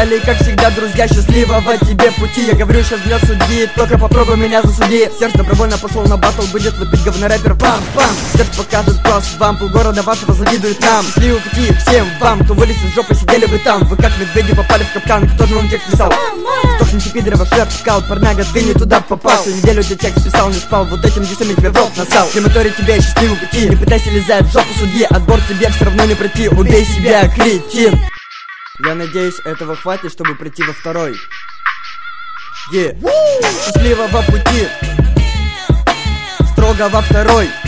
Далее, как всегда, друзья, счастливого тебе пути. Я говорю сейчас для судьи, только попробуй меня засуди. Серж добровольно пошел на батл, будет лупить говно рэпер. Пам-пам, Серж покажет класс вам, полгорода вашего завидует нам. Счастливого пути всем вам, кто вылез из жопы, сидели вы там. Вы как медведи попали в капкан, кто же вам текст писал? Стохните пидора, ваш рэп кал, парняга, ты не туда попал. Всю неделю тебе текст писал, не спал, вот этим дисами тебе в рот насал. Крематорий тебе счастливого пути, не пытайся лизать в жопу судьи. Отбор тебе все равно не пройти, убей себя, кретин. Я надеюсь, этого хватит, чтобы прийти во второй. Счастливого пути, строго во второй.